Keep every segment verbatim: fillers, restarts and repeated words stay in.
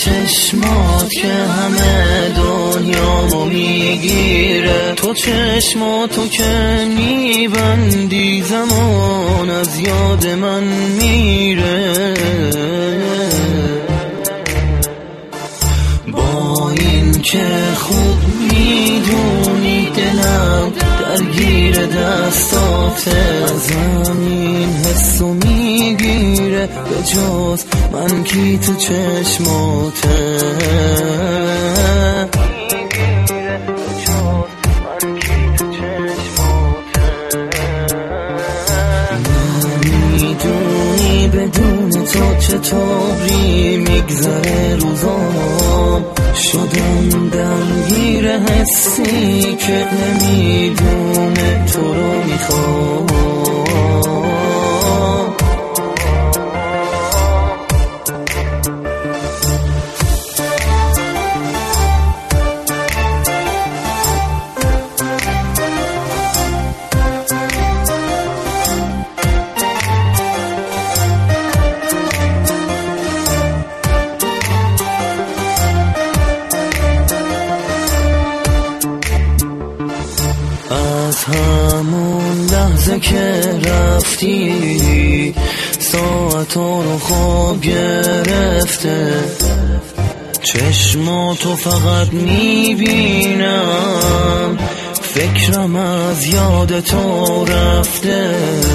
چشمات که همه دنیامو میگیره، تو چشماتو که میبندی زمان از یاد من میره. با این که خوب میدونی دلم درگیر دستاته، زمین حسو میگیره به جز من کی تو چشماته. نمیدونی بدون تو چطوری میگذره روزام، شدم درگیر حسی که نمیدونه تو رو میخوام. از همون لحظه که رفتی ساعتا رو خواب گرفته، چشماتو فقط میبینم، فکرم از یاد تو رفته.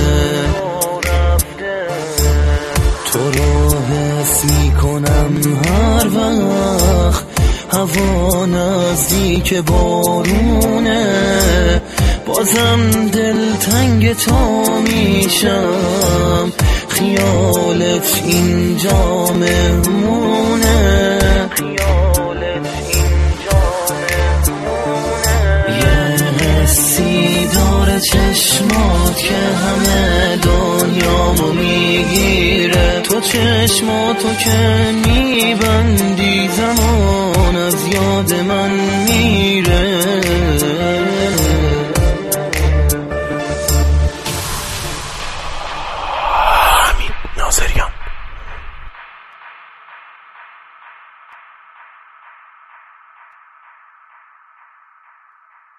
تو رو حس میکنم هر وقت هوا نزدیک بارونه، بازم دلتنگ تو میشم، خیالت اینجا مهمونه. یه حسی داره چشمات که همه دنیامو میگیره، تو چشماتو که میبندی